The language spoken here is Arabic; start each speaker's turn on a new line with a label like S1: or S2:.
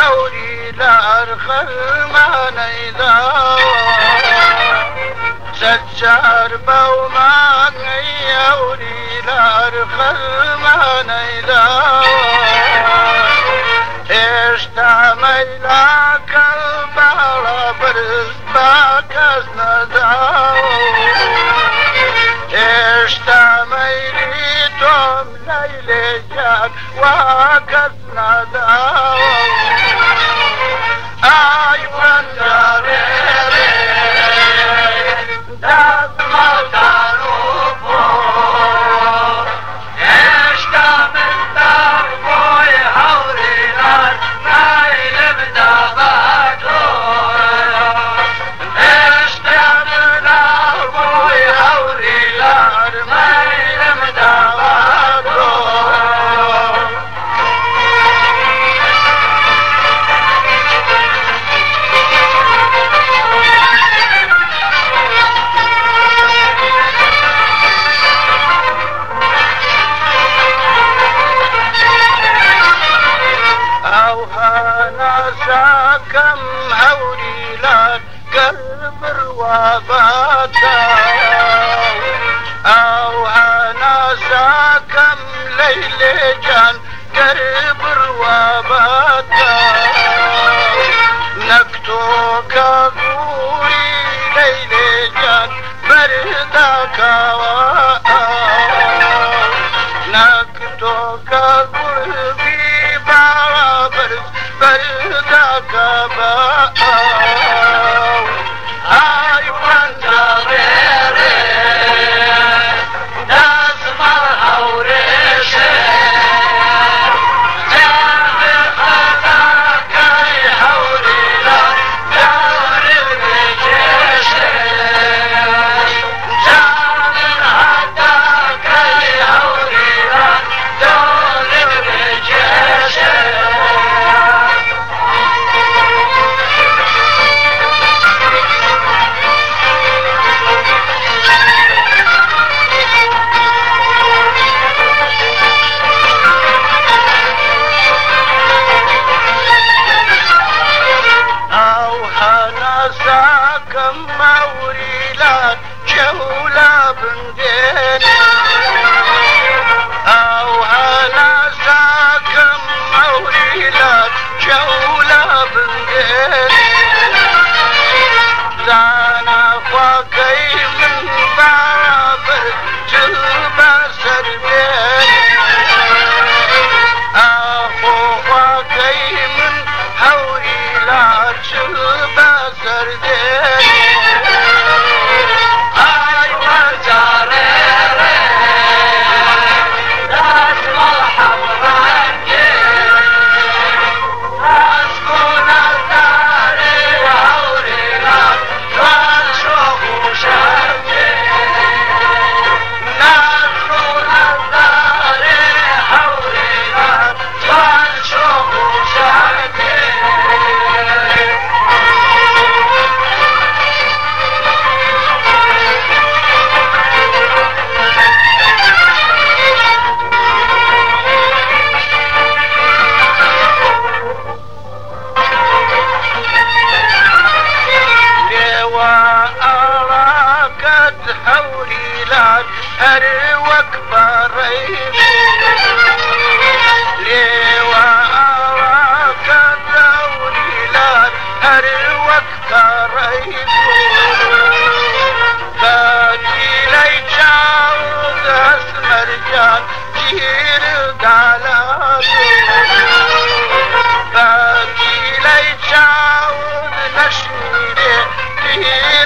S1: هوري لارخل ما نيدا سجار بوما هوري لارخل ما نيدا اشتا ميلاك البالا برز باكس نداو اشتا ميليتم ليلي جاك واكس نداو اي فنجاري داس مطارو فور اشتا من داربوي هوري لار نايل بداباتو اشتا من داربوي هوري لار نايل بداباتو كم هوري لك قلب رواباتا او هناسا كم ليلي جان قلب رواباتا نكتو كابوري ليلي جان برداكا نكتو كابوري بابرز بردك باو هاي فنجاريري داس مرها وريشي جامي خداك يحوري لك دوري بجيشي جامي خداك يحوري لك دوري بجيشي كم موري لك جولة بندين او هناسا كم موري لك جولة بندين زانا فاكي من بابر جلبة سربين اخو فاكي من هوري لك جلبة سردين هاي وجاريري داس مرحب رانجي اسكن الداري وهوري لك واشوف وشارجي ناسكن الداري هوري لك واشوف وشارجي هوري لك أروك بريب ليوا أراك هوري لك أروك بريب باقي لي جاوز أسمر جان جير دالات باقي لي جاوز نشيري